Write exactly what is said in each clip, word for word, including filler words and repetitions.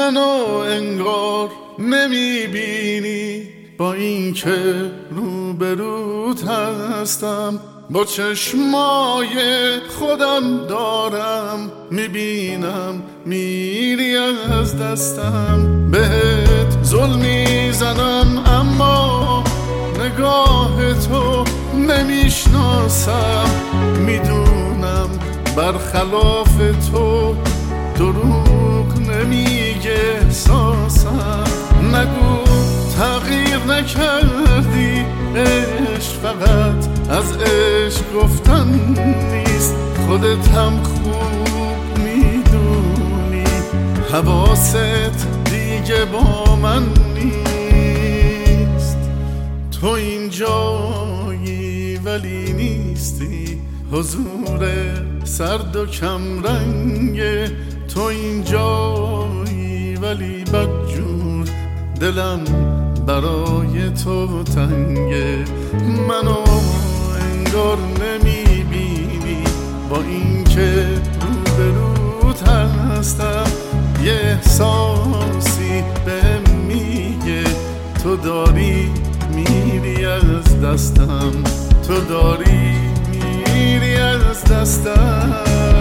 منو انگار نمیبینی، با اینکه روبروت هستم، با چشمای خودم دارم میبینم میری از دستم. بهت ظلم میزنم اما نگاه تو نمیشناسم، میدونم برخلاف تو دروغ نمیگه احساسم. نگو تغییر نکردی، عشق فقط از عشق گفتن نیست، خودت هم خوب میدونی حواست دیگه با من نیست. تو اینجایی ولی نیستی، حضور سرد و کم رنگه. تو اینجایی ولی بدجور، دلم برای تو تنگه. منو انگار نمیبینی، با اینکه روبروت هستم، یه احساسی بهم میگه تو داری میری از دستم، تو داری میری از دستم.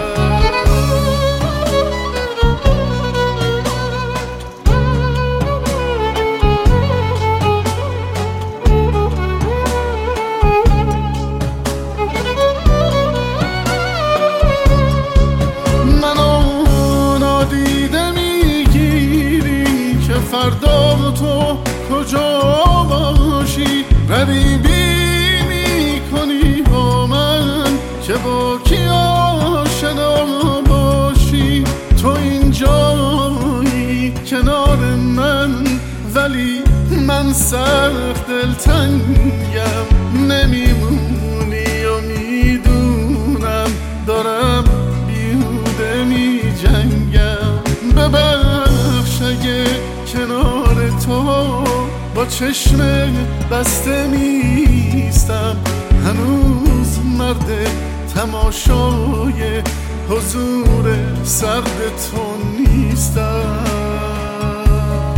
فردا تو کجا باشی، غریبی میکنی با من که با کی آشنا باشی. تو اینجایی کنار من ولی من سخت دلتنگم، نمیمونی و میدونم دارم بیهوده میجنگم. ببخش اگه کنار تو با چشم بسته نیستم، هنوز مرد تماشای حضور سرد تو نیستم.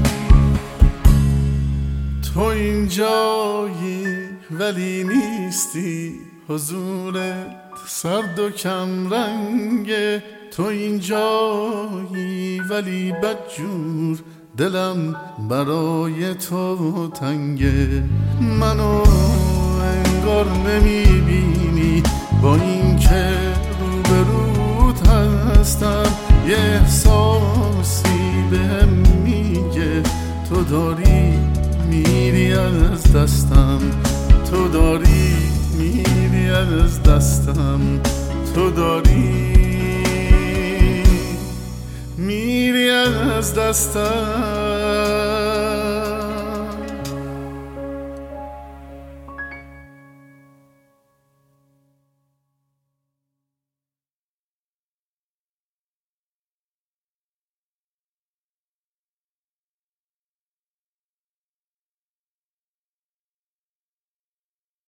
تو اینجایی ولی نیستی، حضورت سرد و کم رنگه. تو اینجایی ولی بدجور، دلم برای تو تنگه. منو انگار نمیبینی، با اینکه روبروت هستم، یه احساسی بهم میگه تو داری میری از دستم، تو داری میری از دستم، تو داری میری از دستم.